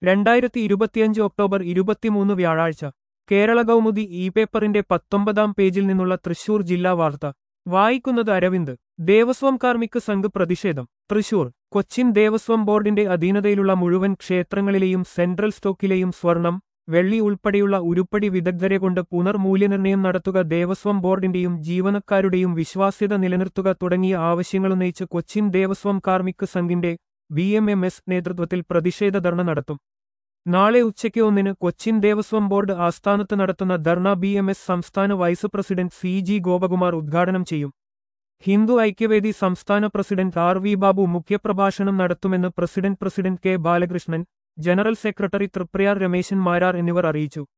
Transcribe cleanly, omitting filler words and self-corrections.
2025 October 23 വ്യാഴാഴ്ച Kerala Kaumudi E പേപ്പറിന്റെ 19-ാം പേജിൽ നിന്നുള്ള തൃശൂർ ജില്ലാ വാർത്ത വായിക്കുന്നത് അരവിന്ദ്. ദേവസ്വം കാർമിക് സംഘ് പ്രതിഷേധം. തൃശൂർ. കൊച്ചിൻ ദേവസ്വം ബോർഡിന്റെ അധീനതയിലുള്ള മുഴുവൻ ക്ഷേത്രങ്ങളിലെയും സെൻട്രൽ സ്റ്റോക്കിലെയും സ്വർണം, വെള്ളി ഉൾപ്പെടെയുള്ള ഉരുപ്പടി വിദഗ്ധരെ കൊണ്ട് പുനർമൂല്യനിർണ്ണയം നടത്തുക, ദേവസ്വം ബോർഡിന്റെയും ജീവനക്കാരുടെയും വിശ്വാസ്യത നിലനിർത്തുക തുടങ്ങിയ ആവശ്യങ്ങളുന്നയിച്ച് കൊച്ചിൻ ദേവസ്വം കാർമിക് സംഘിന്റെ BMMS നേതൃത്വത്തിൽ പ്രതിഷേധ ധർണ നടത്തും. നാളെ ഉച്ചയ്ക്ക് 1-ന് കൊച്ചിൻ ദേവസ്വം ബോർഡ് ആസ്ഥാനത്ത് നടത്തുന്ന ധർണ BMS സംസ്ഥാന വൈസ് പ്രസിഡന്റ് CG ഗോപകുമാർ ഉദ്ഘാടനം ചെയ്യും. ഹിന്ദു ഐക്യവേദി സംസ്ഥാന പ്രസിഡന്റ് RV ബാബു മുഖ്യപ്രഭാഷണം നടത്തുമെന്ന് president K Balakrishnan, general secretary Triprayar Rameshan Marar എന്നിവർ അറിയിച്ചു.